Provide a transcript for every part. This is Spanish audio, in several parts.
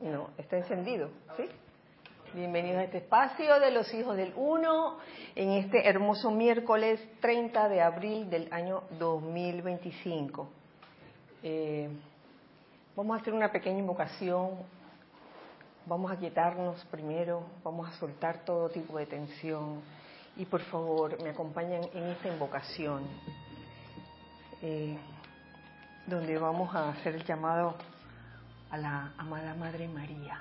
No, está encendido, ¿sí? Bienvenidos a este espacio de los hijos del Uno, en este hermoso miércoles 30 de abril del año 2025. Vamos a hacer una pequeña invocación, vamos a quietarnos primero, vamos a soltar todo tipo de tensión y por favor me acompañan en esta invocación, donde vamos a hacer el llamado a la amada Madre María.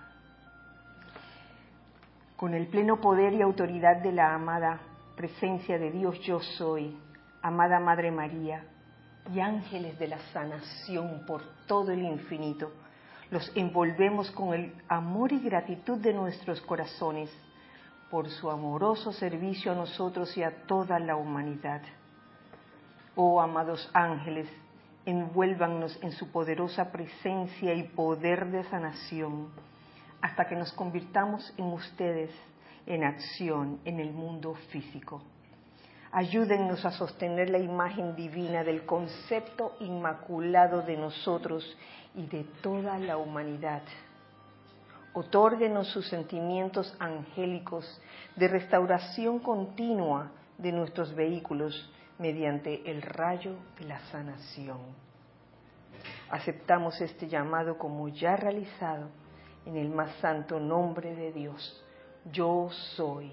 Con el pleno poder y autoridad de la amada presencia de Dios yo soy, amada Madre María, y ángeles de la sanación por todo el infinito, los envolvemos con el amor y gratitud de nuestros corazones por su amoroso servicio a nosotros y a toda la humanidad. Oh amados ángeles, envuélvannos en su poderosa presencia y poder de sanación, hasta que nos convirtamos en ustedes en acción en el mundo físico. Ayúdennos a sostener la imagen divina del concepto inmaculado de nosotros y de toda la humanidad. Otórguenos sus sentimientos angélicos de restauración continua de nuestros vehículos mediante el rayo de la sanación. Aceptamos este llamado como ya realizado en el más santo nombre de Dios. Yo soy.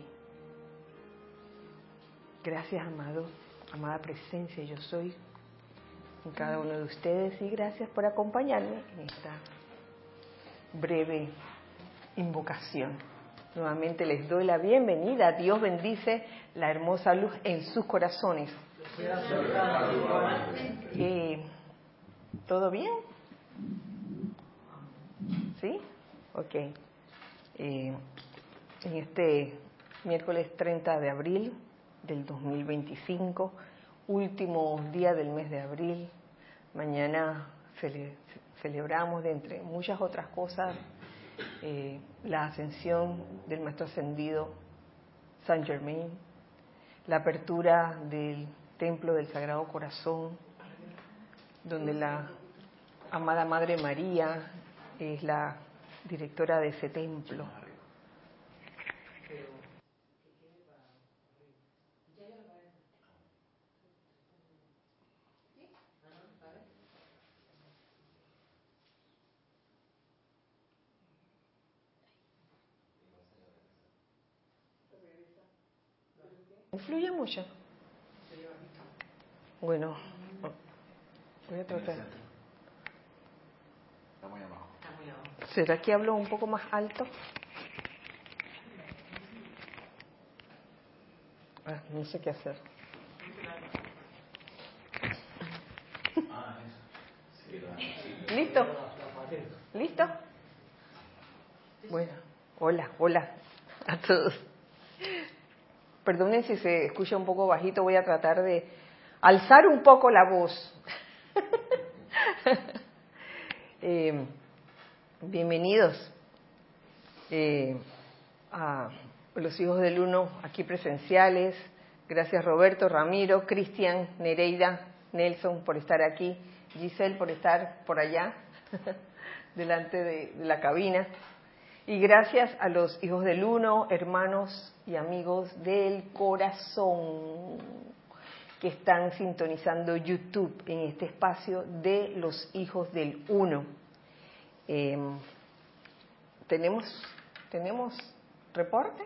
Gracias, amado, amada presencia, yo soy en cada uno de ustedes y gracias por acompañarme en esta breve invocación. Nuevamente les doy la bienvenida. Dios bendice la hermosa luz en sus corazones. ¿Todo bien? ¿Sí? Ok. En este miércoles 30 de abril del 2025, último día del mes de abril, mañana celebramos, de entre muchas otras cosas, la ascensión del Maestro Ascendido Saint Germain, la apertura del Templo del Sagrado Corazón, donde la amada Madre María es la directora de ese templo. ¿Influye mucho? Bueno, voy a tratar. Está muy abajo. ¿Será que hablo un poco más alto? No sé qué hacer. ¿Listo? ¿Listo? Bueno, hola a todos. Perdonen si se escucha un poco bajito, voy a tratar de alzar un poco la voz. Bienvenidos a los hijos del Uno aquí presenciales. Gracias Roberto, Ramiro, Cristian, Nereida, Nelson por estar aquí, Giselle por estar por allá, delante de la cabina. Y gracias a los hijos del Uno, hermanos y amigos del corazón que están sintonizando YouTube en este espacio de los hijos del Uno. ¿Tenemos reporte?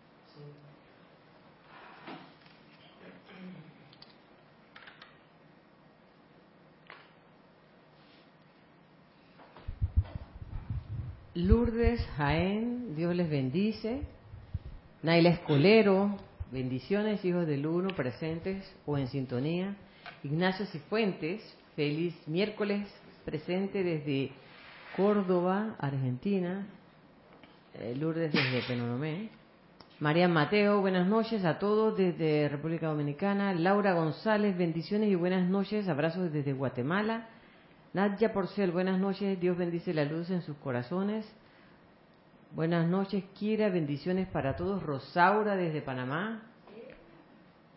Lourdes Jaén, Dios les bendice. Naila Escolero, bendiciones, hijos del Uno, presentes o en sintonía. Ignacio Cifuentes, feliz miércoles, presente desde Córdoba, Argentina. Lourdes desde Penonomé. María Mateo, buenas noches a todos desde República Dominicana. Laura González, bendiciones y buenas noches, abrazos desde Guatemala. Nadia Porcel, buenas noches, Dios bendice la luz en sus corazones. Buenas noches, Kira, bendiciones para todos. Rosaura desde Panamá.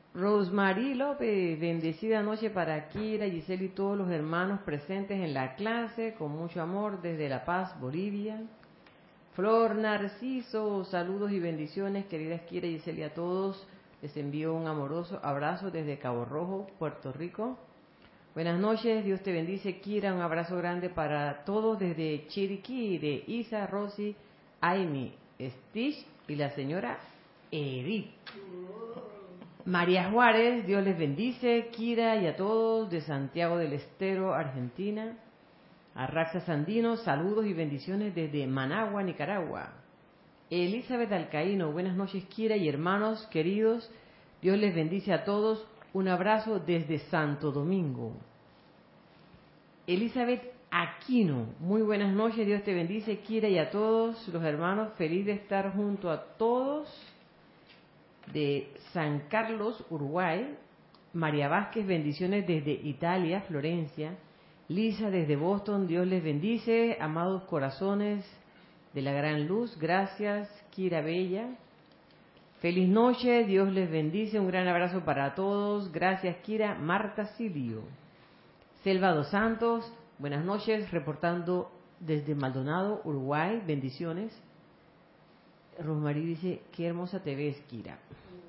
Rosemary López, bendecida noche para Kira, Giselle y todos los hermanos presentes en la clase, con mucho amor desde La Paz, Bolivia. Flor Narciso, saludos y bendiciones, queridas Kira, Giselle y a todos. Les envío un amoroso abrazo desde Cabo Rojo, Puerto Rico. Buenas noches, Dios te bendice, Kira, un abrazo grande para todos desde Chiriquí, de Isa, Rosy, Amy, Stitch y la señora Edith. María Juárez, Dios les bendice, Kira y a todos de Santiago del Estero, Argentina. Arraxa Sandino, saludos y bendiciones desde Managua, Nicaragua. Elizabeth Alcaíno, buenas noches Kira y hermanos queridos, Dios les bendice a todos, un abrazo desde Santo Domingo. Elizabeth Aquino, muy buenas noches, Dios te bendice Kira y a todos los hermanos, feliz de estar junto a todos. De San Carlos, Uruguay. María Vázquez, bendiciones desde Italia, Florencia. Lisa desde Boston, Dios les bendice, amados corazones de la gran luz, gracias Kira Bella. Feliz noche, Dios les bendice, un gran abrazo para todos, gracias Kira. Marta Silvio. Selva dos Santos, buenas noches, reportando desde Maldonado, Uruguay, bendiciones. Rosmarie dice, qué hermosa te ves, Kira.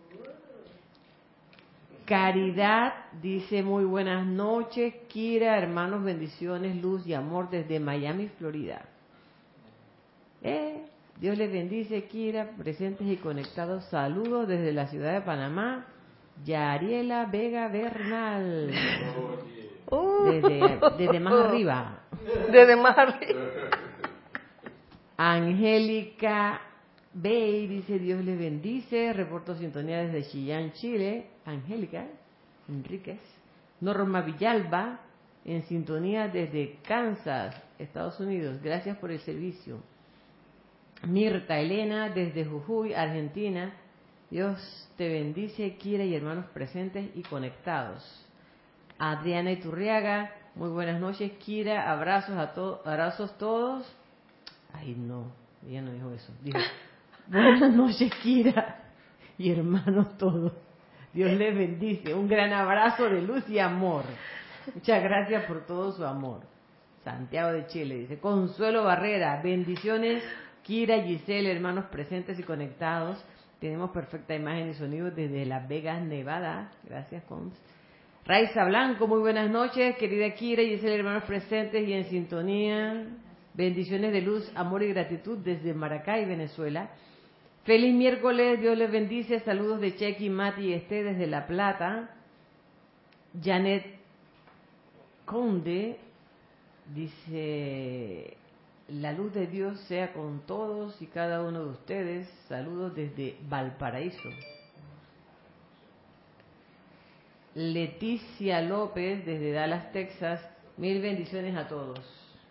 Caridad dice, muy buenas noches, Kira, hermanos, bendiciones, luz y amor desde Miami, Florida. Dios les bendice, Kira, presentes y conectados. Saludos desde la ciudad de Panamá. Yariela Vega Bernal. Desde más arriba. Desde más arriba. Angélica Bey dice, Dios les bendice, reporto sintonía desde Chillán, Chile. Angélica Enríquez. Norma Villalba, en sintonía desde Kansas, Estados Unidos. Gracias por el servicio. Mirta Elena, desde Jujuy, Argentina. Dios te bendice, Kira y hermanos presentes y conectados. Adriana Iturriaga, muy buenas noches, Kira, abrazos a todos, abrazos todos. Ay, no, ella no dijo eso. Dijo, buenas noches, Kira y hermanos todos. Dios les bendice. Un gran abrazo de luz y amor. Muchas gracias por todo su amor. Santiago de Chile dice, Consuelo Barrera, bendiciones, Kira, Giselle, hermanos presentes y conectados. Tenemos perfecta imagen y sonido desde Las Vegas, Nevada. Gracias, Cons. Raiza Blanco, muy buenas noches, querida Kira, Giselle, hermanos presentes y en sintonía. Bendiciones de luz, amor y gratitud desde Maracay, Venezuela. Feliz miércoles, Dios les bendice. Saludos de Chequi, Mati y Esté desde La Plata. Janet Conde dice, la luz de Dios sea con todos y cada uno de ustedes. Saludos desde Valparaíso. Leticia López desde Dallas, Texas. Mil bendiciones a todos.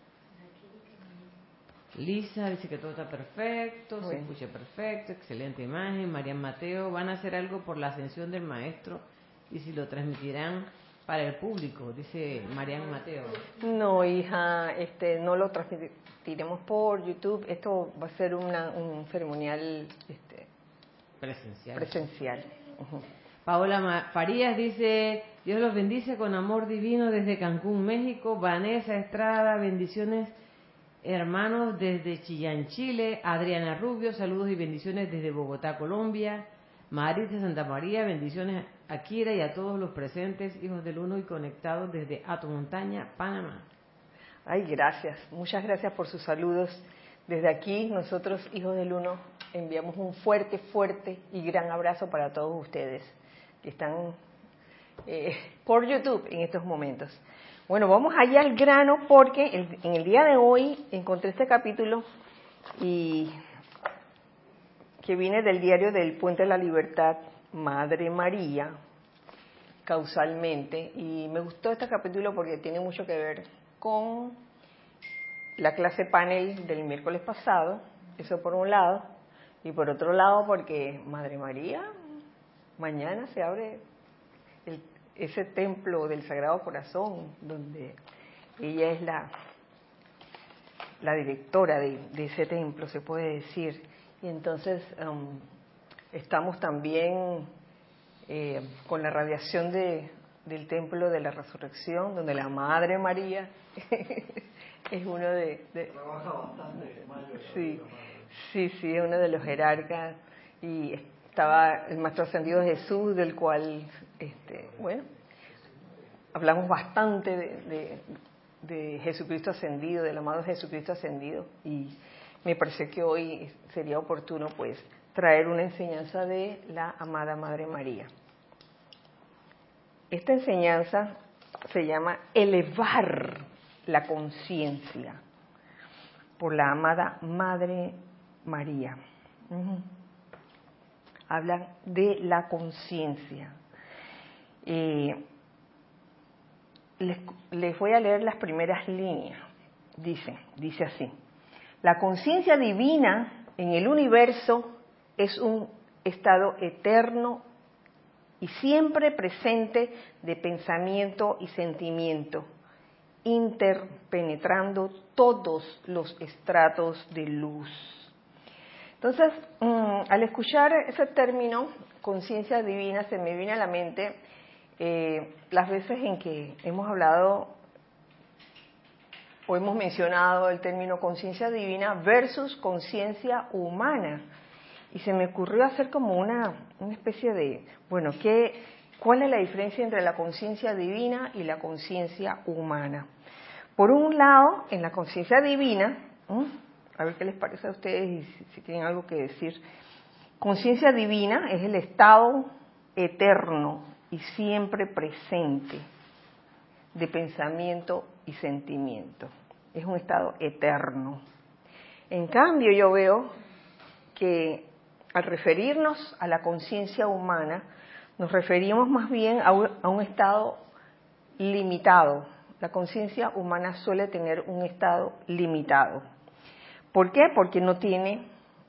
Lisa dice que todo está perfecto, se escucha perfecto, excelente imagen. Marian Mateo, van a hacer algo por la ascensión del maestro y si lo transmitirán para el público, dice Marian Mateo. No, hija, no lo transmitiremos por YouTube. Esto va a ser un ceremonial presencial. Uh-huh. Paola Farías dice, Dios los bendice con amor divino desde Cancún, México. Vanessa Estrada, bendiciones hermanos desde Chillán, Chile. Adriana Rubio, saludos y bendiciones desde Bogotá, Colombia. Maris de Santa María, bendiciones a Kira y a todos los presentes, hijos del uno y conectados desde Ato Montaña, Panamá. Ay, gracias. Muchas gracias por sus saludos. Desde aquí, nosotros, hijos del uno, enviamos un fuerte, fuerte y gran abrazo para todos ustedes que están por YouTube en estos momentos. Bueno, vamos allá al grano porque en el día de hoy encontré este capítulo y que viene del diario del Puente de la Libertad, Madre María, causalmente, y me gustó este capítulo porque tiene mucho que ver con la clase panel del miércoles pasado, eso por un lado, y por otro lado porque Madre María, mañana se abre ese templo del Sagrado Corazón, donde ella es la directora de ese templo, se puede decir. Y entonces estamos también con la radiación del Templo de la Resurrección, donde la Madre María es uno Trabaja bastante, sí, es uno de los jerarcas, y estaba el Maestro Ascendido Jesús, del cual, bueno, hablamos bastante de Jesucristo Ascendido, del amado Jesucristo Ascendido, y me parece que hoy sería oportuno, pues, traer una enseñanza de la amada Madre María. Esta enseñanza se llama elevar la conciencia por la amada Madre María. Habla de la conciencia. Les voy a leer las primeras líneas. Dice así: la conciencia divina en el universo es un estado eterno y siempre presente de pensamiento y sentimiento, interpenetrando todos los estratos de luz. Entonces, al escuchar ese término, conciencia divina, se me viene a la mente las veces en que hemos hablado o hemos mencionado el término conciencia divina versus conciencia humana. Y se me ocurrió hacer como una especie de, bueno, ¿cuál es la diferencia entre la conciencia divina y la conciencia humana? Por un lado, en la conciencia divina, a ver qué les parece a ustedes y si tienen algo que decir, conciencia divina es el estado eterno y siempre presente de pensamiento y sentimiento. Es un estado eterno. En cambio, yo veo que al referirnos a la conciencia humana, nos referimos más bien a un estado limitado. La conciencia humana suele tener un estado limitado. ¿Por qué? Porque no tiene,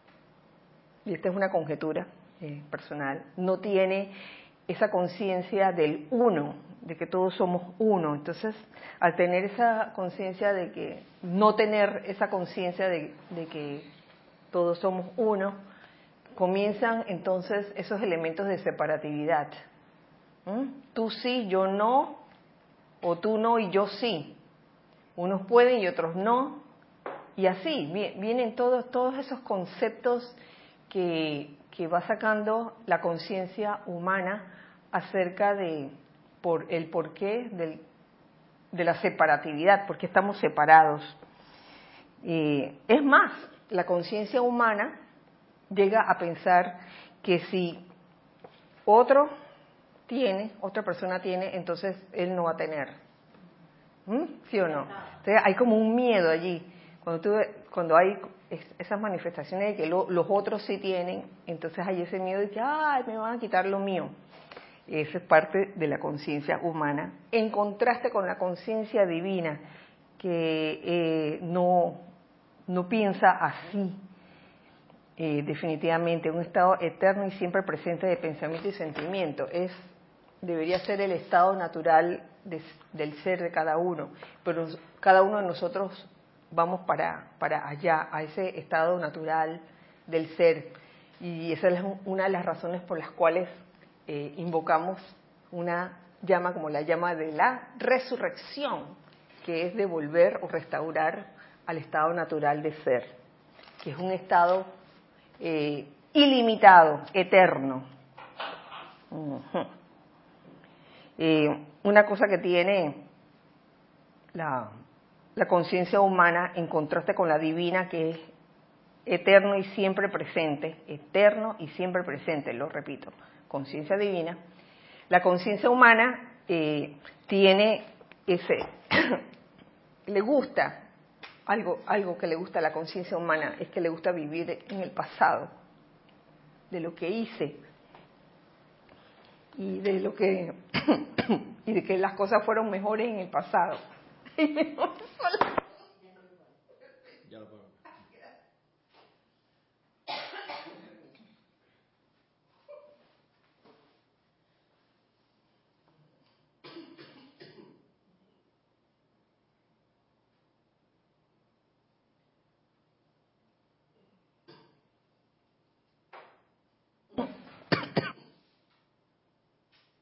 y esta es una conjetura personal, no tiene esa conciencia del uno, de que todos somos uno. Entonces, al tener esa conciencia de que, no tener esa conciencia de que todos somos uno, comienzan entonces esos elementos de separatividad. Tú sí, yo no, o tú no y yo sí. Unos pueden y otros no. Y así vienen todos esos conceptos que va sacando la conciencia humana acerca de el porqué de la separatividad, porque estamos separados. Es más, la conciencia humana llega a pensar que si otra persona tiene, entonces él no va a tener. ¿Sí o no? Entonces hay como un miedo allí. Cuando hay esas manifestaciones de que los otros sí tienen, entonces hay ese miedo de que ¡ay, me van a quitar lo mío! Esa es parte de la conciencia humana, en contraste con la conciencia divina, que no piensa así. Definitivamente, un estado eterno y siempre presente de pensamiento y sentimiento. Debería ser el estado natural del ser de cada uno, pero cada uno de nosotros vamos para allá, a ese estado natural del ser. Y esa es una de las razones por las cuales invocamos una llama como la llama de la resurrección, que es devolver o restaurar al estado natural de ser, que es un estado ilimitado, eterno. Una cosa que tiene la conciencia humana en contraste con la divina, que es eterno y siempre presente, lo repito, conciencia divina. La conciencia humana tiene le gusta, algo que le gusta a la conciencia humana, es que le gusta vivir en el pasado, de lo que hice, y de que las cosas fueron mejores en el pasado. Ya lo puedo.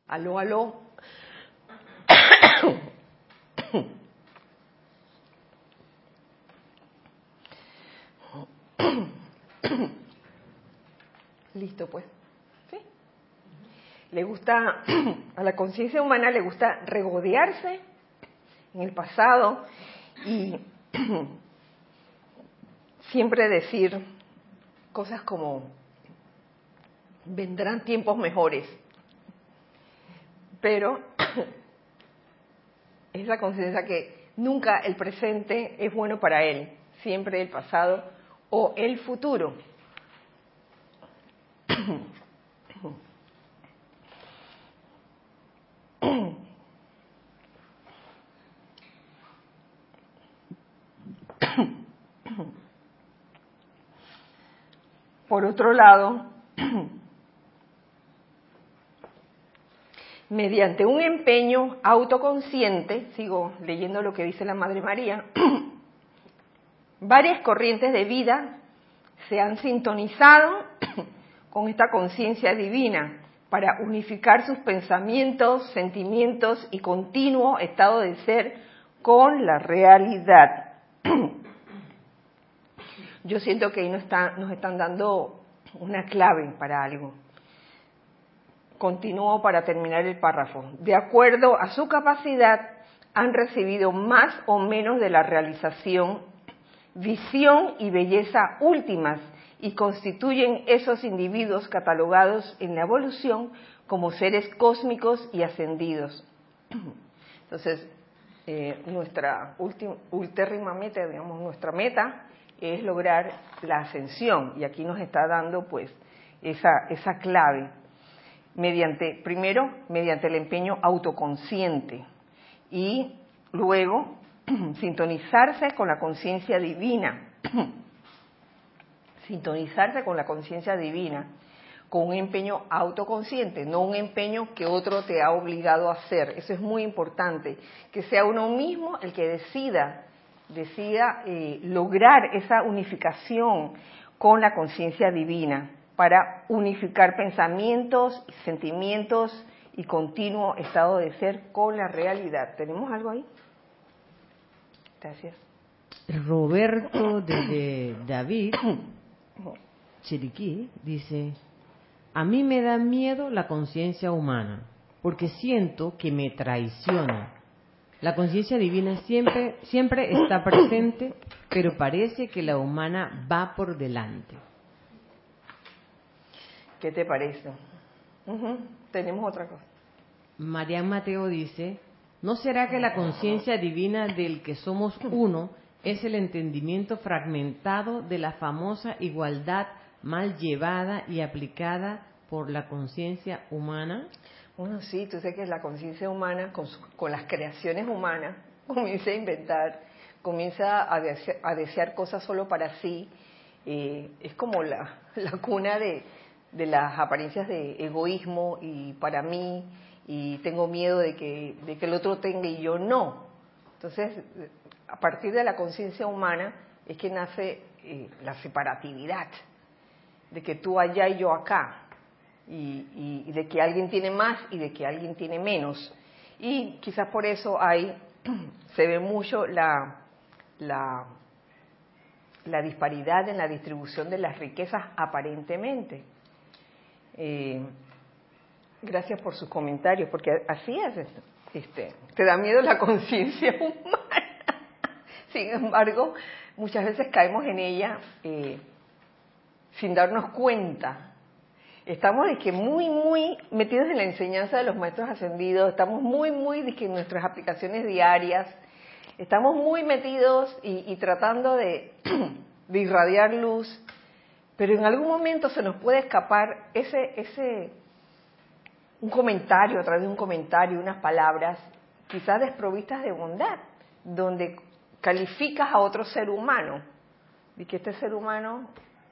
Aló, aló. Listo, pues. ¿Sí? Le gusta, a la conciencia humana le gusta regodearse en el pasado y siempre decir cosas como vendrán tiempos mejores. Pero es la conciencia que nunca el presente es bueno para él, siempre el pasado o el futuro. Por otro lado, mediante un empeño autoconsciente, sigo leyendo lo que dice la Madre María, varias corrientes de vida se han sintonizado con esta conciencia divina para unificar sus pensamientos, sentimientos y continuo estado de ser con la realidad. Yo siento que ahí nos están dando una clave para algo. Continúo para terminar el párrafo. De acuerdo a su capacidad, han recibido más o menos de la realización, visión y belleza últimas y constituyen esos individuos catalogados en la evolución como seres cósmicos y ascendidos. Entonces, nuestra ultérrima meta, digamos, nuestra meta es lograr la ascensión, y aquí nos está dando pues esa clave, primero mediante el empeño autoconsciente y luego sintonizarse con la conciencia divina, sintonizarse con la conciencia divina, con un empeño autoconsciente, no un empeño que otro te ha obligado a hacer. Eso es muy importante, que sea uno mismo el que decida lograr esa unificación con la conciencia divina para unificar pensamientos, sentimientos y continuo estado de ser con la realidad. ¿Tenemos algo ahí? Gracias. Roberto de David Chiriquí dice: a mí me da miedo la conciencia humana porque siento que me traiciona. La conciencia divina siempre está presente, pero parece que la humana va por delante. ¿Qué te parece? Tenemos otra cosa. Marian Mateo dice: ¿no será que la conciencia divina del que somos uno es el entendimiento fragmentado de la famosa igualdad mal llevada y aplicada por la conciencia humana? Bueno, sí, tú sabes que la conciencia humana, con las creaciones humanas, comienza a inventar, comienza a desear cosas solo para sí. Es como la cuna de las apariencias de egoísmo y para mí, y tengo miedo de que el otro tenga y yo no. Entonces, a partir de la conciencia humana es que nace la separatividad, de que tú allá y yo acá. Y de que alguien tiene más y de que alguien tiene menos. Y quizás por eso se ve mucho la disparidad en la distribución de las riquezas aparentemente. Gracias por sus comentarios, porque así es. Te da miedo la conciencia humana. Sin embargo, muchas veces caemos en ella sin darnos cuenta. Estamos muy metidos en la enseñanza de los maestros ascendidos, estamos muy en nuestras aplicaciones diarias, estamos muy metidos y tratando de irradiar luz, pero en algún momento se nos puede escapar un comentario, a través de un comentario, unas palabras, quizás desprovistas de bondad, donde calificas a otro ser humano, y que este ser humano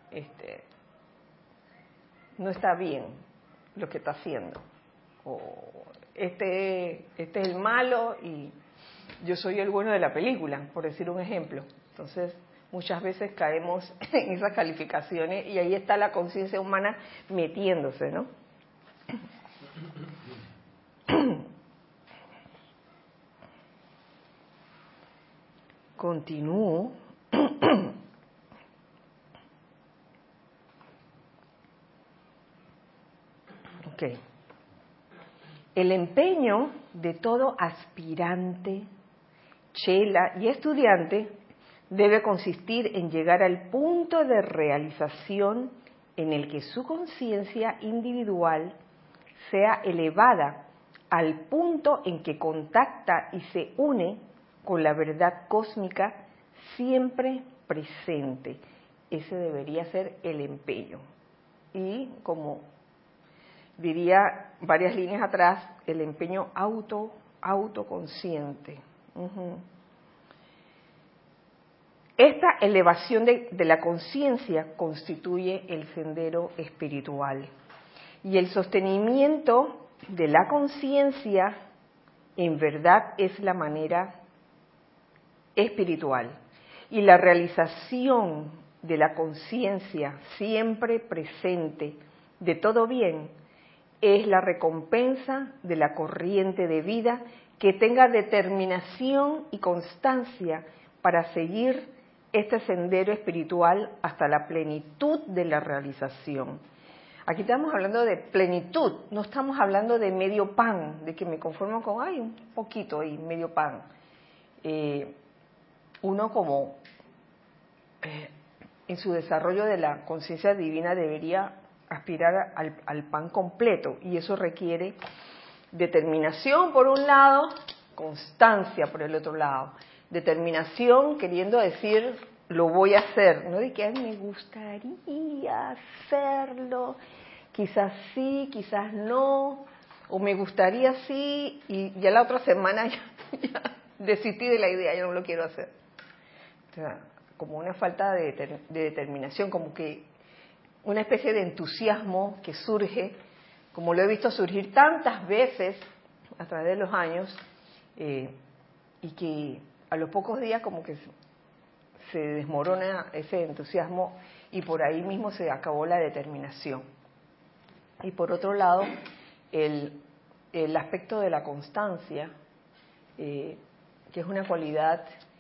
no está bien lo que está haciendo, o este es el malo y yo soy el bueno de la película, por decir un ejemplo. Entonces muchas veces caemos en esas calificaciones y ahí está la conciencia humana metiéndose, ¿no? Continúo. Ok. El empeño de todo aspirante, chela y estudiante debe consistir en llegar al punto de realización en el que su conciencia individual sea elevada al punto en que contacta y se une con la verdad cósmica siempre presente. Ese debería ser el empeño. Y como diría varias líneas atrás, el empeño autoconsciente. Esta elevación de la conciencia constituye el sendero espiritual. Y el sostenimiento de la conciencia en verdad es la manera espiritual. Y la realización de la conciencia siempre presente de todo bien es la recompensa de la corriente de vida que tenga determinación y constancia para seguir este sendero espiritual hasta la plenitud de la realización. Aquí estamos hablando de plenitud, no estamos hablando de medio pan, de que me conformo con, un poquito y medio pan. Uno como en su desarrollo de la conciencia divina debería aspirar al pan completo, y eso requiere determinación por un lado, constancia por el otro lado. Determinación queriendo decir lo voy a hacer, no de que me gustaría hacerlo, quizás sí, quizás no, o me gustaría sí, y ya la otra semana ya desistí de la idea, yo no lo quiero hacer. O sea, como una falta de determinación, como que una especie de entusiasmo que surge, como lo he visto surgir tantas veces a través de los años, y que a los pocos días como que se desmorona ese entusiasmo y por ahí mismo se acabó la determinación. Y por otro lado, el aspecto de la constancia, que es una cualidad,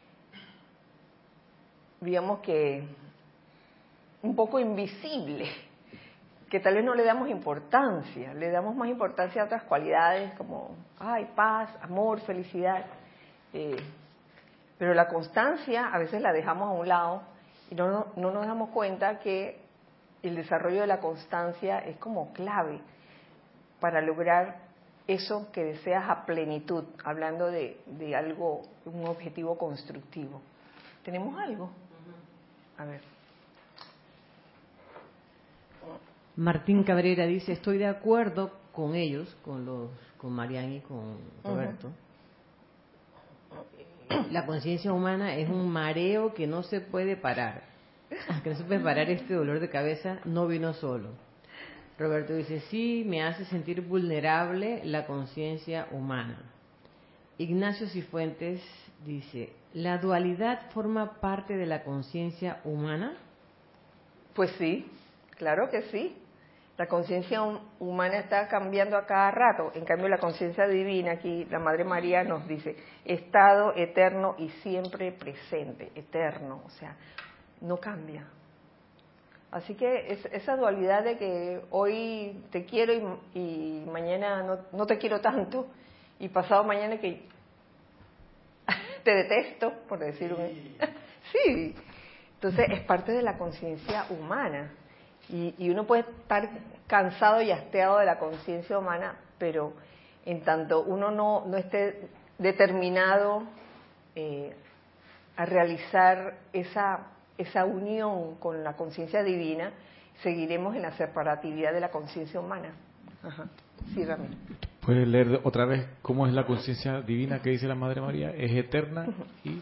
digamos que un poco invisible, que tal vez no le damos importancia, le damos más importancia a otras cualidades como paz, amor, felicidad, pero la constancia a veces la dejamos a un lado y no nos damos cuenta que el desarrollo de la constancia es como clave para lograr eso que deseas a plenitud, hablando de algo, un objetivo constructivo. ¿Tenemos algo? A ver. Martín Cabrera dice, estoy de acuerdo con ellos, con Marian y con Roberto. La conciencia humana es un mareo que no se puede parar. Que no se puede parar, este dolor de cabeza no vino solo. Roberto dice, sí, me hace sentir vulnerable la conciencia humana. Ignacio Cifuentes dice, ¿la dualidad forma parte de la conciencia humana? Pues sí, claro que sí. La conciencia humana está cambiando a cada rato. En cambio, la conciencia divina, aquí la Madre María nos dice, estado eterno y siempre presente, eterno, o sea, no cambia. Así que esa dualidad de que hoy te quiero y mañana no te quiero tanto, y pasado mañana que te detesto, por decirlo. Sí, entonces es parte de la conciencia humana. Y uno puede estar cansado y hastiado de la conciencia humana, pero en tanto uno no esté determinado a realizar esa unión con la conciencia divina, seguiremos en la separatividad de la conciencia humana. Ajá. Sí, Ramiro. ¿Puedes leer otra vez cómo es la conciencia divina que dice la Madre María? Es eterna y...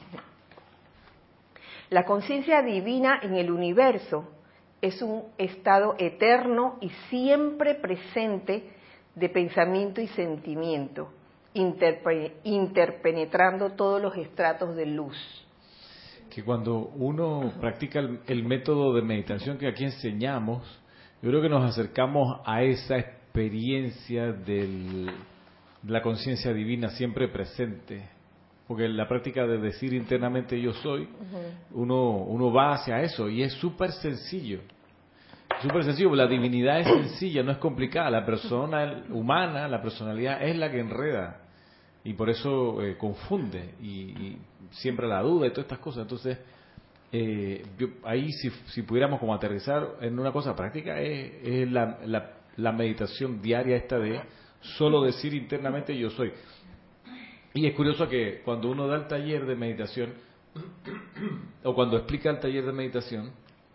La conciencia divina en el universo es un estado eterno y siempre presente de pensamiento y sentimiento, interpenetrando todos los estratos de luz. Que cuando uno practica el método de meditación que aquí enseñamos, yo creo que nos acercamos a esa experiencia de la conciencia divina siempre presente. porque la práctica de decir internamente yo soy, uno va hacia eso y es súper sencillo. Súper sencillo, la divinidad es sencilla, no es complicada. La persona humana, la personalidad es la que enreda y por eso confunde y siembra la duda y todas estas cosas. Entonces, ahí si pudiéramos como aterrizar en una cosa práctica, es la meditación diaria esta de solo decir internamente yo soy. Y es curioso que cuando uno da el taller de meditación, o cuando explica el taller de meditación,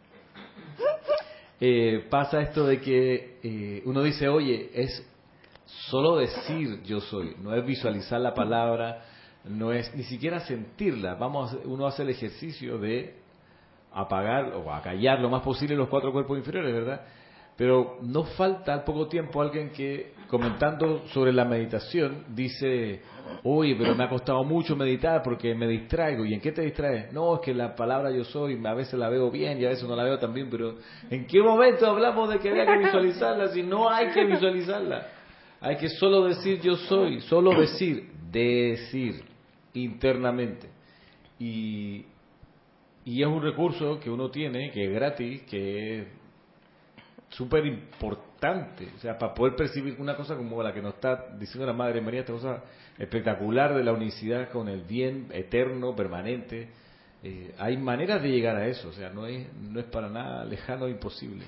pasa esto de que uno dice, oye, es solo decir yo soy, no es visualizar la palabra, no es ni siquiera sentirla. Uno hace el ejercicio de apagar o acallar lo más posible los 4 cuerpos inferiores, ¿verdad? Pero no falta al poco tiempo alguien que, comentando sobre la meditación, dice, oye, pero me ha costado mucho meditar porque me distraigo. ¿Y en qué te distraes? No, es que la palabra yo soy, a veces la veo bien y a veces no la veo tan bien, pero ¿en qué momento hablamos de que había que visualizarla si no hay que visualizarla? Hay que solo decir yo soy, solo decir internamente. Y es un recurso que uno tiene, que es gratis, que es súper importante, o sea, para poder percibir una cosa como la que nos está diciendo la Madre María, esta cosa espectacular de la unicidad con el bien eterno, permanente. Hay maneras de llegar a eso, o sea, no es para nada lejano e imposible.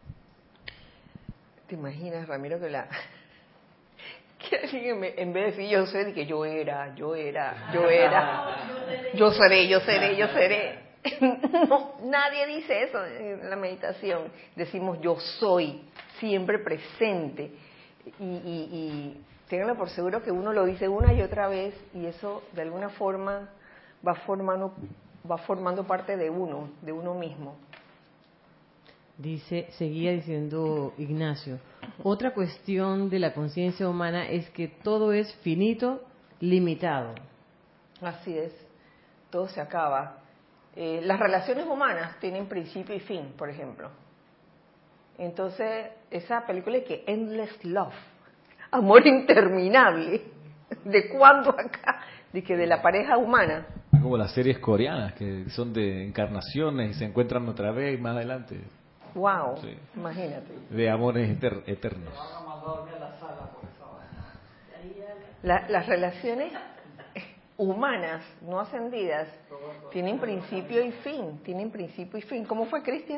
¿Te imaginas, Ramiro, que alguien en vez de decir yo sé, de que yo era, yo seré? No, nadie dice eso en la meditación. Decimos yo soy, siempre presente. Y ténganlo por seguro que uno lo dice una y otra vez y eso de alguna forma va formando parte de uno mismo. Seguía diciendo Ignacio, otra cuestión de la conciencia humana es que todo es finito, limitado. Así es, todo se acaba. Las relaciones humanas tienen principio y fin, por ejemplo. Entonces, esa película es que Endless Love, amor interminable, ¿de cuándo acá? De la pareja humana. Como las series coreanas, que son de encarnaciones y se encuentran otra vez más adelante. Wow, Sí. Imagínate. De amores eternos. Las relaciones humanas no ascendidas tienen principio y fin. ¿Cómo fue, Cristian?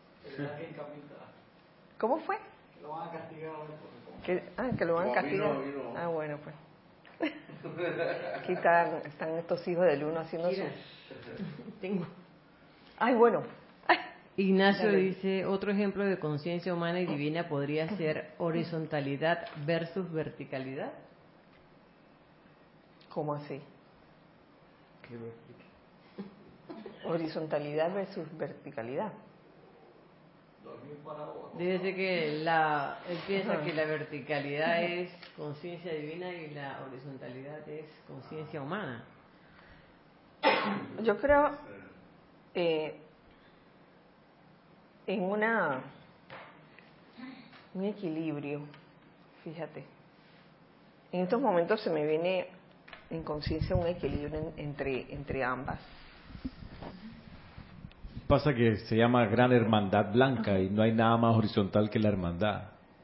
¿Cómo fue? Lo van a castigar hoy Que lo van a castigar. Ah, bueno, pues. Aquí están estos hijos del uno haciendo su... Ay, bueno. Ignacio dice, otro ejemplo de conciencia humana y divina podría ser horizontalidad versus verticalidad. ¿Cómo así? Horizontalidad versus verticalidad. Debe ser que él piensa que la verticalidad es conciencia divina y la horizontalidad es conciencia humana. Yo creo en un equilibrio, fíjate. En estos momentos se me viene en conciencia un equilibrio entre ambas. Pasa que se llama Gran Hermandad Blanca y no hay nada más horizontal que la hermandad.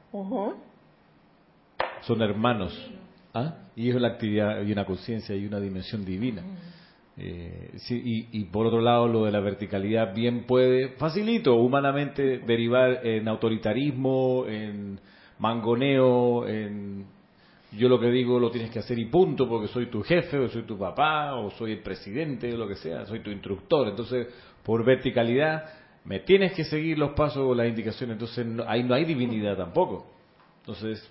Son hermanos. ¿Ah? Y es la actividad y una conciencia y una dimensión divina. Sí, y por otro lado, lo de la verticalidad bien puede, facilito, humanamente derivar en autoritarismo, en mangoneo, en yo lo que digo lo tienes que hacer y punto, porque soy tu jefe, o soy tu papá, o soy el presidente, o lo que sea, soy tu instructor. Entonces, por verticalidad, me tienes que seguir los pasos o las indicaciones. Entonces, ahí no hay divinidad tampoco. Entonces,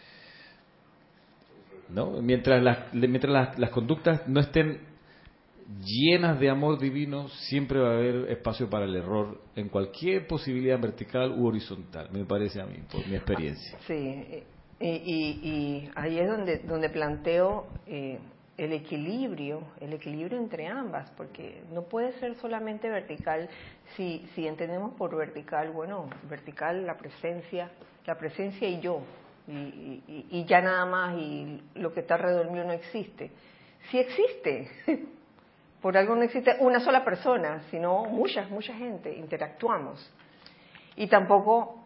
¿no? Mientras las conductas no estén llenas de amor divino, siempre va a haber espacio para el error en cualquier posibilidad vertical u horizontal, me parece a mí, por mi experiencia. Sí, y ahí es donde planteo el equilibrio entre ambas, porque no puede ser solamente vertical. Si entendemos por vertical, bueno, vertical la presencia y yo, y ya nada más, y lo que está alrededor mío no existe. sí existe. Por algo no existe una sola persona, sino mucha gente, interactuamos. Y tampoco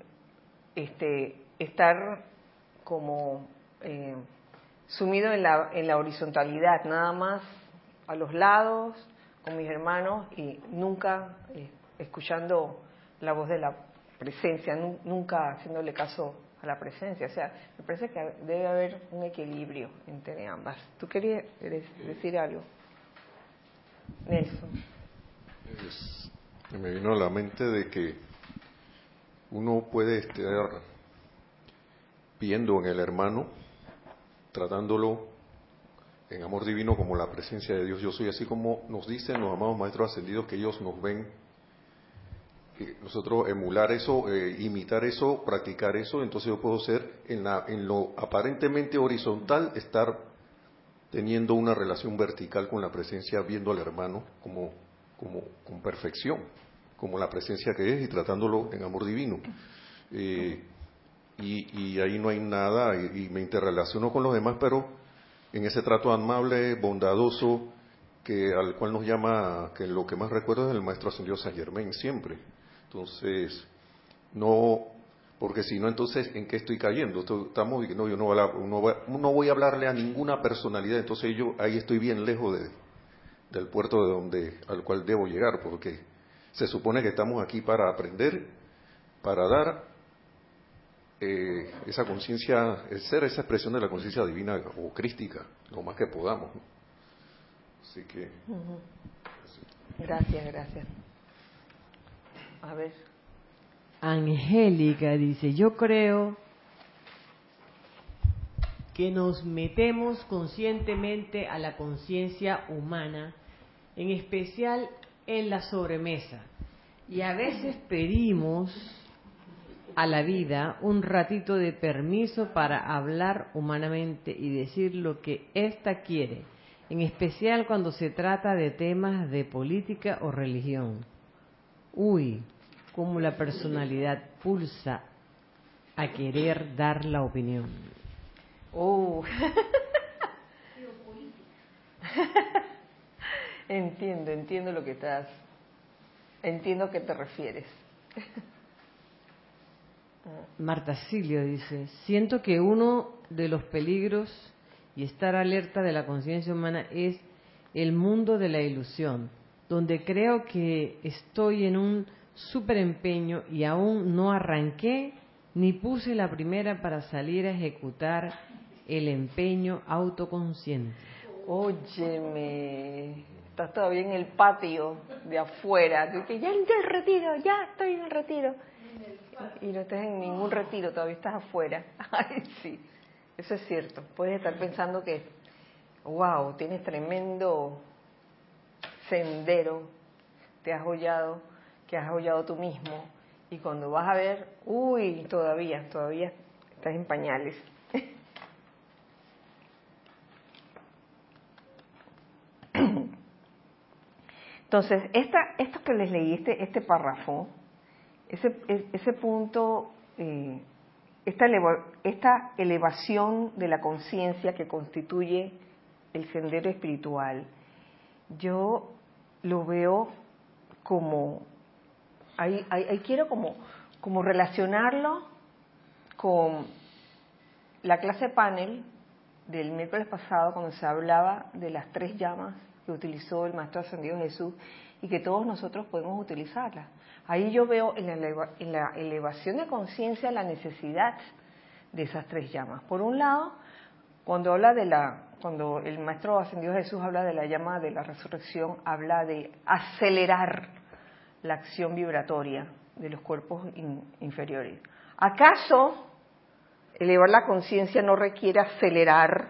estar como sumido en la horizontalidad, nada más a los lados, con mis hermanos, y nunca escuchando la voz de la presencia, nunca haciéndole caso a la presencia. O sea, me parece que debe haber un equilibrio entre ambas. ¿Tú querías decir algo, Nelson? Me vino a la mente de que uno puede estar viendo en el hermano, tratándolo en amor divino como la presencia de Dios yo soy, así como nos dicen los amados maestros ascendidos que ellos nos ven, que nosotros emular eso, imitar eso, practicar eso. Entonces yo puedo ser en lo aparentemente horizontal, estar teniendo una relación vertical con la presencia, viendo al hermano como con perfección, como la presencia que es, y tratándolo en amor divino. Y ahí no hay nada, y me interrelaciono con los demás, pero en ese trato amable, bondadoso, al cual nos llama, que lo que más recuerdo es el maestro ascendido Saint Germain siempre. Entonces, no, porque si no, entonces, ¿en qué estoy cayendo? Estamos, no, yo no voy a hablarle a ninguna personalidad, entonces yo ahí estoy bien lejos del puerto al cual debo llegar, porque se supone que estamos aquí para aprender, para dar esa conciencia, ser esa expresión de la conciencia divina o crística, lo más que podamos, ¿no? Así que... Gracias. A ver. Angélica dice, yo creo que nos metemos conscientemente a la conciencia humana, en especial en la sobremesa, y a veces pedimos a la vida un ratito de permiso para hablar humanamente y decir lo que ésta quiere, en especial cuando se trata de temas de política o religión. Uy, cómo la personalidad pulsa a querer dar la opinión. Entiendo lo que entiendo a qué te refieres. Marta Silio dice, siento que uno de los peligros y estar alerta de la conciencia humana es el mundo de la ilusión, donde creo que estoy en un súper empeño y aún no arranqué ni puse la primera para salir a ejecutar el empeño autoconsciente. Óyeme, estás todavía en el patio de afuera, dices, ya estoy en el retiro. Y no estás en ningún retiro, todavía estás afuera. Ay, sí, eso es cierto. Puedes estar pensando que, wow, tienes tremendo sendero, que has hollado tú mismo. Y cuando vas a ver, uy, todavía estás en pañales. Entonces, esto que les leí, este párrafo, ese punto, esta elevación de la conciencia que constituye el sendero espiritual, yo lo veo como, ahí quiero como relacionarlo con la clase panel del miércoles pasado, cuando se hablaba de las 3 llamas que utilizó el Maestro Ascendido Jesús y que todos nosotros podemos utilizarlas. Ahí yo veo en la elevación de conciencia la necesidad de esas 3 llamas. Por un lado, cuando el Maestro Ascendido Jesús habla de la llama de la resurrección, habla de acelerar la acción vibratoria de los cuerpos inferiores. ¿Acaso elevar la conciencia no requiere acelerar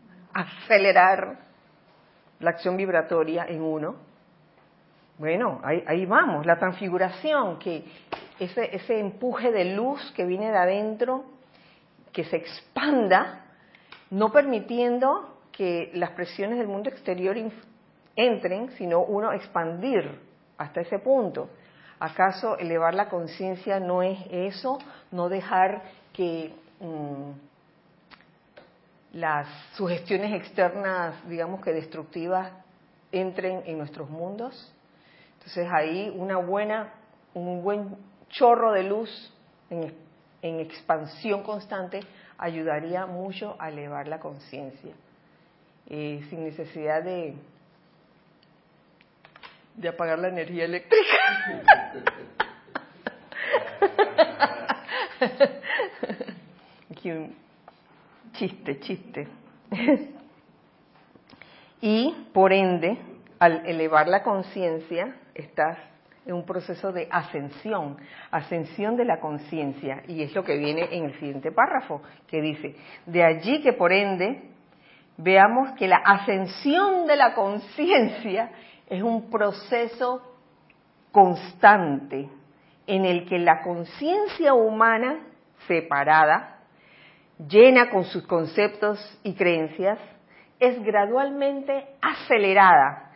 la acción vibratoria en uno? Bueno, ahí vamos, la transfiguración, que ese empuje de luz que viene de adentro, que se expanda, no permitiendo que las presiones del mundo exterior entren, sino uno expandir hasta ese punto. ¿Acaso elevar la conciencia no es eso? No dejar que las sugestiones externas, digamos que destructivas, entren en nuestros mundos. Entonces ahí un buen chorro de luz en expansión constante ayudaría mucho a elevar la conciencia, sin necesidad de apagar la energía eléctrica. Aquí un chiste. Y por ende, al elevar la conciencia, estás en un proceso de ascensión de la conciencia, y es lo que viene en el siguiente párrafo, que dice: de allí que por ende veamos que la ascensión de la conciencia es un proceso constante en el que la conciencia humana separada, llena con sus conceptos y creencias, es gradualmente acelerada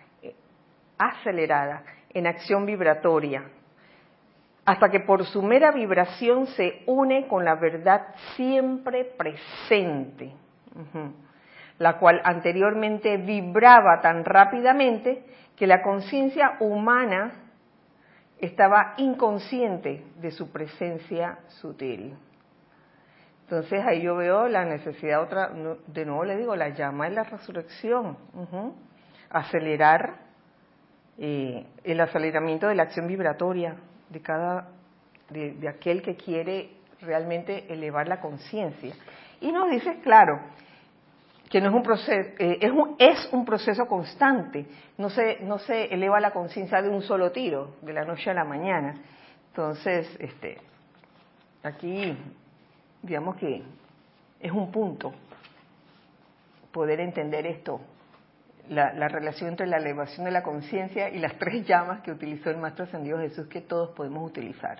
en acción vibratoria, hasta que por su mera vibración se une con la verdad siempre presente, la cual anteriormente vibraba tan rápidamente que la conciencia humana estaba inconsciente de su presencia sutil. Entonces ahí yo veo la necesidad, de nuevo le digo, la llama de la resurrección, acelerar el aceleramiento de la acción vibratoria de aquel que quiere realmente elevar la conciencia. Y nos dice, claro, que no es un proceso, es un proceso constante. No se eleva la conciencia de un solo tiro, de la noche a la mañana. Entonces, aquí, digamos que es un punto poder entender esto, la relación entre la elevación de la conciencia y las 3 llamas que utilizó el Maestro Ascendido Jesús, que todos podemos utilizar.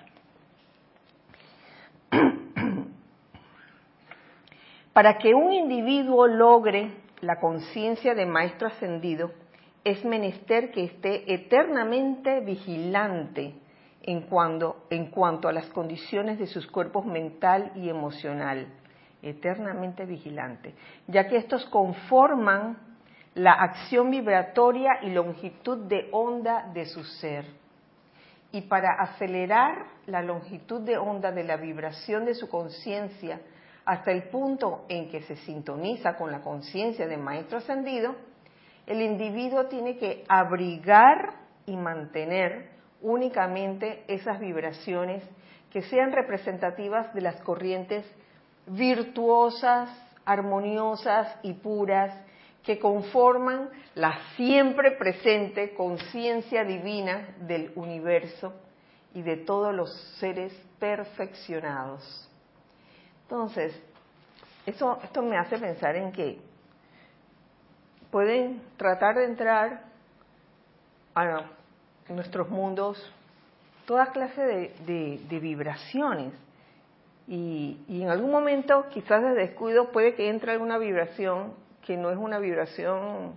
Para que un individuo logre la conciencia de Maestro Ascendido, es menester que esté eternamente vigilante en cuanto a las condiciones de sus cuerpos mental y emocional, eternamente vigilante, ya que estos conforman la acción vibratoria y longitud de onda de su ser. Y para acelerar la longitud de onda de la vibración de su conciencia hasta el punto en que se sintoniza con la conciencia del Maestro Ascendido, el individuo tiene que abrigar y mantener únicamente esas vibraciones que sean representativas de las corrientes virtuosas, armoniosas y puras que conforman la siempre presente conciencia divina del universo y de todos los seres perfeccionados. Entonces, esto me hace pensar en que pueden tratar de entrar a nuestros mundos toda clase de vibraciones, y en algún momento, quizás de descuido, puede que entre alguna vibración que no es una vibración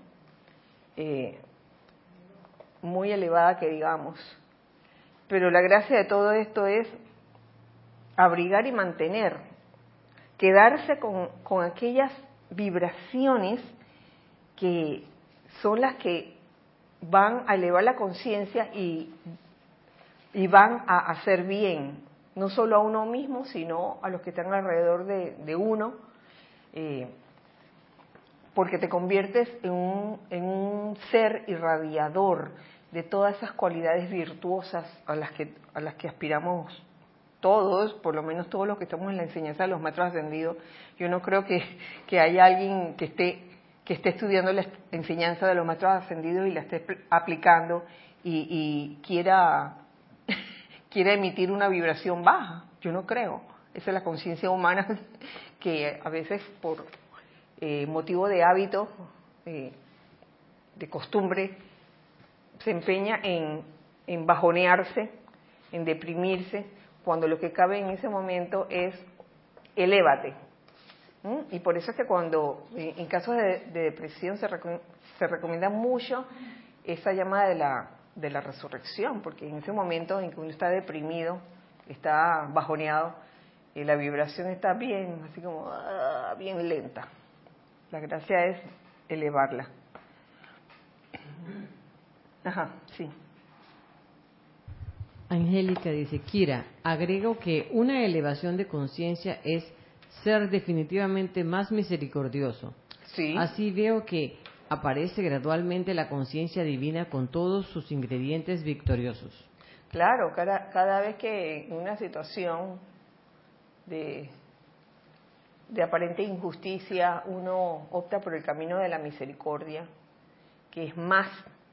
muy elevada, que digamos, pero la gracia de todo esto es abrigar y mantener, quedarse con aquellas vibraciones que son las que van a elevar la conciencia y van a hacer bien, no solo a uno mismo, sino a los que están alrededor de uno, porque te conviertes en un ser irradiador de todas esas cualidades virtuosas a las que aspiramos todos, por lo menos todos los que estamos en la enseñanza de los Maestros Ascendidos. Yo no creo que haya alguien que esté estudiando la enseñanza de los Maestros Ascendidos y la esté aplicando y quiera emitir una vibración baja. Yo no creo. Esa es la conciencia humana que a veces por motivo de hábito, de costumbre, se empeña en bajonearse, en deprimirse, cuando lo que cabe en ese momento es elévate. Y por eso es que cuando en casos de depresión se recomienda mucho esa llamada de la resurrección, porque en ese momento en que uno está deprimido, está bajoneado, la vibración está bien, así como bien lenta. La gracia es elevarla. Ajá, sí. Angélica dice, Kira, agrego que una elevación de conciencia es ser definitivamente más misericordioso. Sí. Así veo que aparece gradualmente la conciencia divina con todos sus ingredientes victoriosos. Claro, cada vez que en una situación de aparente injusticia uno opta por el camino de la misericordia, que es más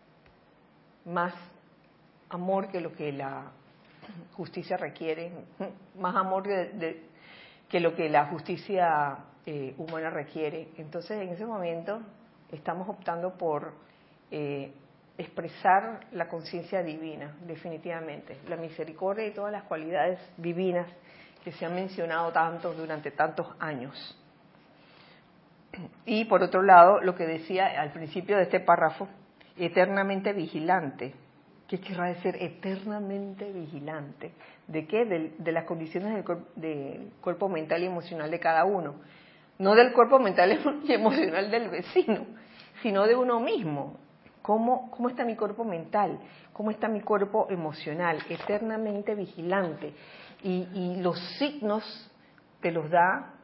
amor que lo que la justicia requiere, más amor que lo que la justicia humana requiere. Entonces, en ese momento estamos optando por expresar la conciencia divina, definitivamente, la misericordia y todas las cualidades divinas que se han mencionado tanto durante tantos años. Y por otro lado, lo que decía al principio de este párrafo, eternamente vigilante. ¿Qué querrá decir eternamente vigilante? ¿De qué? De las condiciones del cuerpo mental y emocional de cada uno. No del cuerpo mental y emocional del vecino, sino de uno mismo. ¿Cómo está mi cuerpo mental? ¿Cómo está mi cuerpo emocional? Eternamente vigilante. Y los signos te los da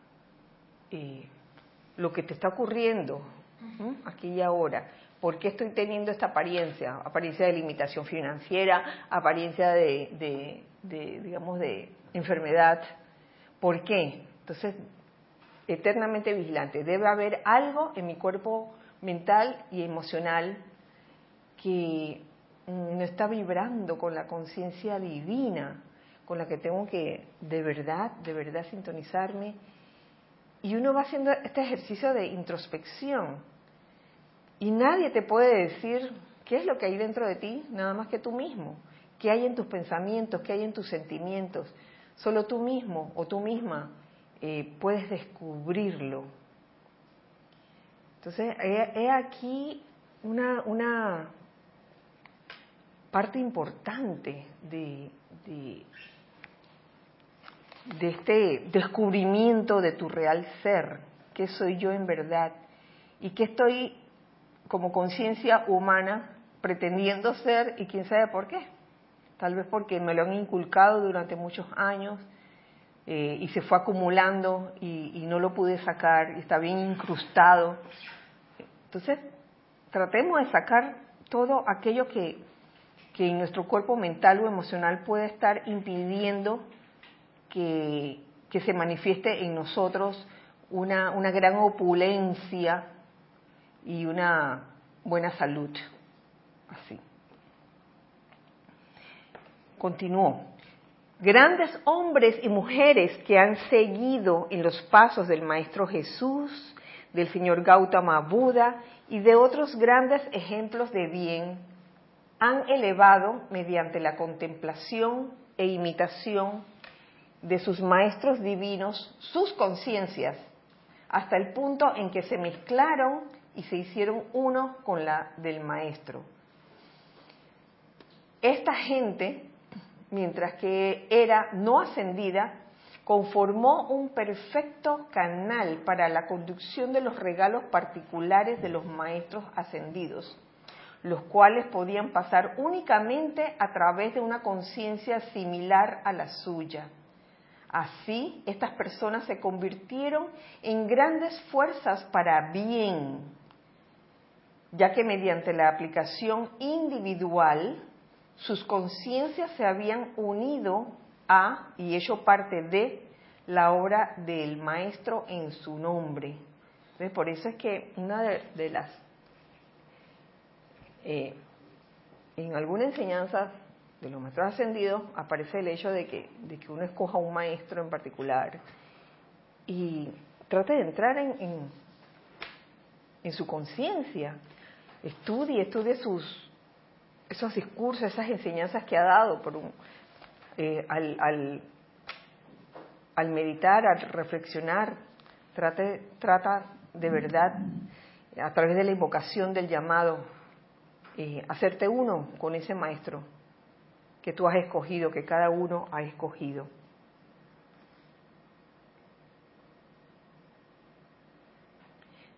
lo que te está ocurriendo aquí y ahora. ¿Por qué estoy teniendo esta apariencia? Apariencia de limitación financiera, apariencia digamos, de enfermedad. ¿Por qué? Entonces, eternamente vigilante. Debe haber algo en mi cuerpo mental y emocional que no está vibrando con la conciencia divina, con la que tengo que de verdad sintonizarme. Y uno va haciendo este ejercicio de introspección. Y nadie te puede decir qué es lo que hay dentro de ti, nada más que tú mismo. ¿Qué hay en tus pensamientos? ¿Qué hay en tus sentimientos? Solo tú mismo o tú misma puedes descubrirlo. Entonces, he aquí una parte importante de este descubrimiento de tu real ser, qué soy yo en verdad y qué estoy como conciencia humana pretendiendo ser y quién sabe por qué. Tal vez porque me lo han inculcado durante muchos años y se fue acumulando y no lo pude sacar y está bien incrustado. Entonces, tratemos de sacar todo aquello que en nuestro cuerpo mental o emocional puede estar impidiendo que se manifieste en nosotros una gran opulencia y una buena salud. Así. Continúo. Grandes hombres y mujeres que han seguido en los pasos del Maestro Jesús, del Señor Gautama Buda y de otros grandes ejemplos de bien, han elevado mediante la contemplación e imitación de sus maestros divinos sus conciencias hasta el punto en que se mezclaron y se hicieron uno con la del Maestro. Esta gente, mientras que era no ascendida, conformó un perfecto canal para la conducción de los regalos particulares de los maestros ascendidos, los cuales podían pasar únicamente a través de una conciencia similar a la suya. Así, estas personas se convirtieron en grandes fuerzas para bien, ya que mediante la aplicación individual, sus conciencias se habían unido a y hecho parte de la obra del Maestro en su nombre. Entonces, por eso es que una de las en alguna enseñanza de los maestros ascendidos aparece el hecho de que uno escoja un maestro en particular y trate de entrar en su conciencia, estudie esos discursos, esas enseñanzas que ha dado al meditar, al reflexionar, trata de verdad a través de la invocación del llamado hacerte uno con ese maestro que tú has escogido, que cada uno ha escogido.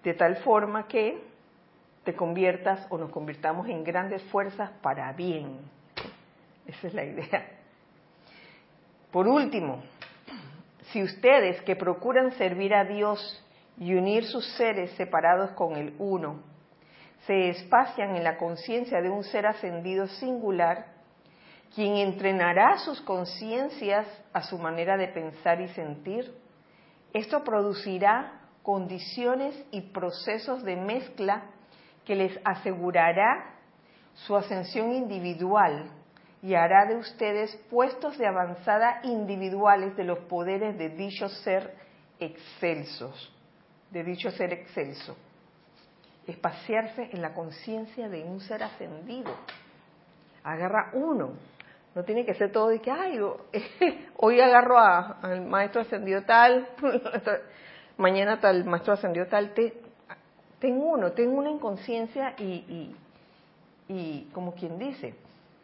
de tal forma que te conviertas o nos convirtamos en grandes fuerzas para bien. Esa es la idea. Por último, si ustedes que procuran servir a Dios y unir sus seres separados con el uno, se espacian en la conciencia de un ser ascendido singular, quien entrenará sus conciencias a su manera de pensar y sentir, esto producirá condiciones y procesos de mezcla que les asegurará su ascensión individual y hará de ustedes puestos de avanzada individuales de los poderes de dicho ser excelsos, de dicho ser excelso. Espaciarse en la conciencia de un ser ascendido. Agarra uno. No tiene que ser todo de que, ay, hoy agarro al maestro ascendido tal, mañana tal maestro ascendido tal. Ten uno en conciencia y como quien dice,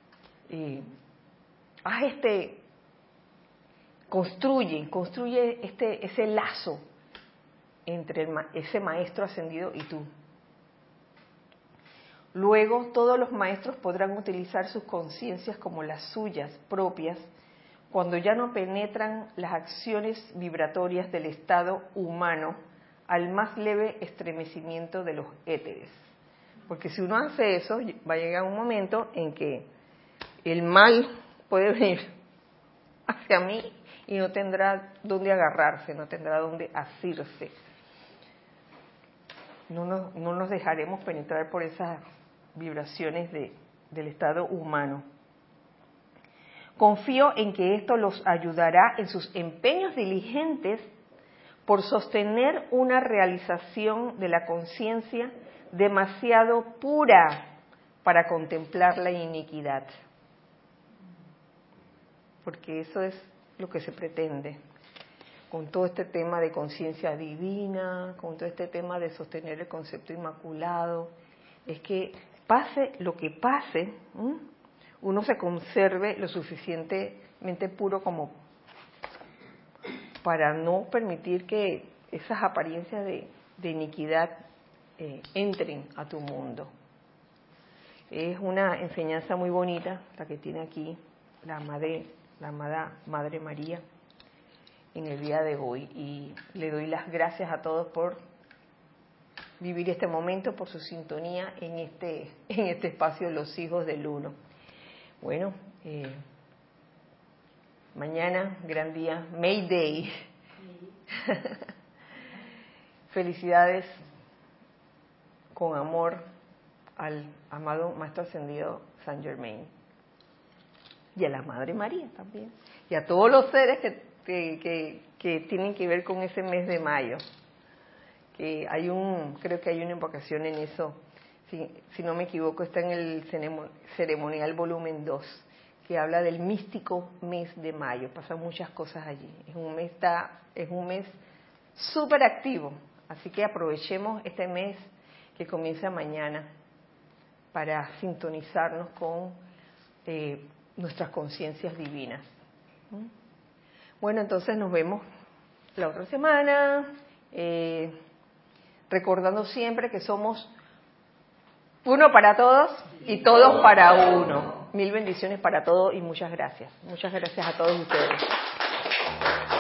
haz construye ese lazo entre ese maestro ascendido y tú. Luego, todos los maestros podrán utilizar sus conciencias como las suyas propias cuando ya no penetran las acciones vibratorias del estado humano al más leve estremecimiento de los éteres. Porque si uno hace eso, va a llegar un momento en que el mal puede venir hacia mí y no tendrá dónde agarrarse, no tendrá dónde asirse. No nos dejaremos penetrar por esas vibraciones del estado humano. Confío en que esto los ayudará en sus empeños diligentes por sostener una realización de la conciencia demasiado pura para contemplar la iniquidad. Porque eso es lo que se pretende con todo este tema de conciencia divina, con todo este tema de sostener el concepto inmaculado, es que pase lo que pase, uno se conserve lo suficientemente puro como para no permitir que esas apariencias de iniquidad entren a tu mundo. Es una enseñanza muy bonita la que tiene aquí la amada Madre María en el día de hoy, y le doy las gracias a todos por vivir este momento, por su sintonía en este espacio de los hijos del uno. Bueno, mañana, gran día, May Day. Felicidades con amor al amado Maestro Ascendido Saint Germain y a la Madre María también, y a todos los seres que tienen que ver con ese mes de mayo. Que creo que hay una invocación en eso, si no me equivoco, está en el ceremonial volumen 2, que habla del místico mes de mayo. Pasan muchas cosas allí. Es un mes súper activo, así que aprovechemos este mes que comienza mañana para sintonizarnos con nuestras conciencias divinas. Bueno, entonces nos vemos la otra semana. Recordando siempre que somos uno para todos y todos para uno. Mil bendiciones para todos y muchas gracias. Muchas gracias a todos ustedes.